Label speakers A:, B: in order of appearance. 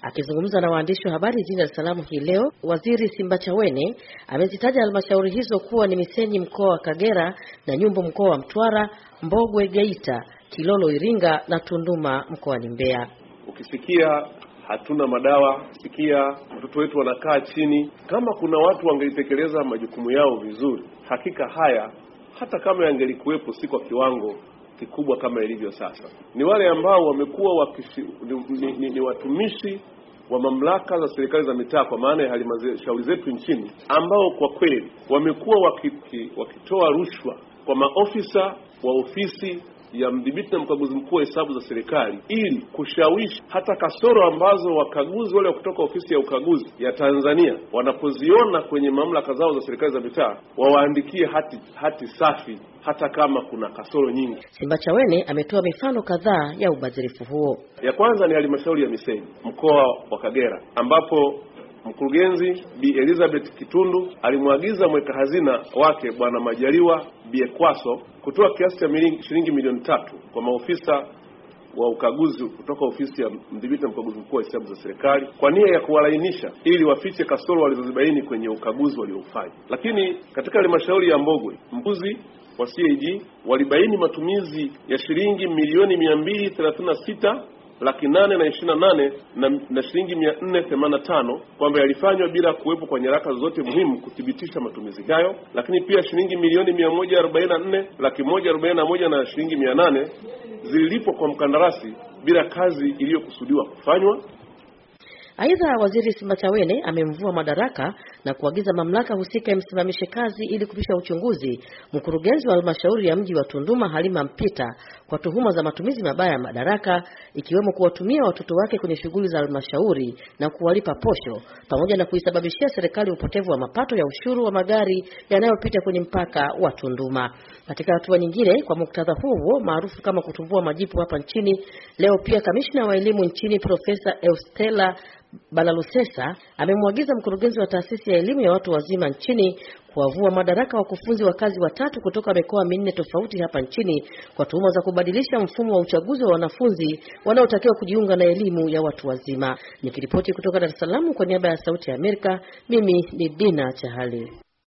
A: Akizungumza na waandishi wa habari jijini Dar es Salaam hii leo, Waziri Simbachawene amezitaja halmashauri hizo kuwa ni Misenyi mkoa wa Kagera na Nyumbu mkoa wa Mtwara, Mbogwe Geita, Kilolo Iringa na Tunduma mkoani Mbeya.
B: Ukisikia hatuna madawa, sikia watoto wetu wanakaa chini, kama kuna watu wangelitekeleza majukumu yao vizuri, hakika haya hata kama yangelikuwepo si kwa kiwango kikubwa kama ilivyo sasa. Ni wale ambao wamekuwa ni watumishi wa mamlaka za serikali za mitaa, kwa maana ya halmashauri zetu nchini, ambao kwa kweli wamekuwa wakitoa rushwa kwa maofisa wa ofisi ya mdhibiti na mkaguzi mkuu wa hesabu za serikali, ili kushawishi hata kasoro ambazo wakaguzi wale kutoka ofisi ya ukaguzi ya Tanzania wanapoziona kwenye mamlaka zao za serikali za mitaa, wawaandikie hati safi hata kama kuna kasoro nyingi.
A: Simbachawene ametoa mifano kadhaa ya ubadhirifu huo.
B: Ya kwanza ni halmashauri ya Misenyi mkoa wa Kagera, ambapo mkurugenzi Bi Elizabeth Kitundu alimwagiza mweka hazina wake Bwana Majaliwa Biekwaso kutoa kiasi cha shilingi milioni 3 kwa maofisa wa ukaguzi kutoka ofisi ya mdhibiti na mkaguzi mkuu wa hesabu za serikali kwa nia ya kuwalainisha ili wafiche kasoro walizozibaini kwenye ukaguzi waliofanya. Lakini katika halmashauri ya Mbogwe, mkuzi wa CAG walibaini matumizi ya shilingi milioni 236,828 na shilingi 485 kwamba yalifanywa bila kuwepo kwa nyaraka zote muhimu kuthibitisha matumizi hayo. Lakini pia shilingi milioni 144,141 na shilingi 800 zililipwa kwa mkandarasi bila kazi iliyokusudiwa kufanywa.
A: Aidha, Waziri Simbachawene amemvua madaraka na kuagiza mamlaka husika imsimamishe kazi ili kupisha uchunguzi mkurugenzi wa halmashauri ya mji wa Tunduma Halima Mpita kwa tuhuma za matumizi mabaya ya madaraka, ikiwemo kuwatumia watoto wake kwenye shughuli za halmashauri na kuwalipa posho, pamoja na kuisababishia serikali upotevu wa mapato ya ushuru wa magari yanayopita kwenye mpaka wa Tunduma. Katika hatua nyingine, kwa muktadha huo maarufu kama kutumbua majipu hapa nchini, leo pia kamishna wa elimu nchini Profesa Eustela Balalusesa amemwagiza mkurugenzi wa taasisi ya elimu ya watu wazima nchini kuwavua madaraka wakufunzi wa kazi watatu kutoka mikoa 4 tofauti hapa nchini kwa tuhuma za kubadilisha mfumo wa uchaguzi wa wanafunzi wanaotakiwa kujiunga na elimu ya watu wazima. Nikiripoti kutoka Dar es Salaam kwa niaba ya Sauti ya Amerika, mimi ni Dina Chahali.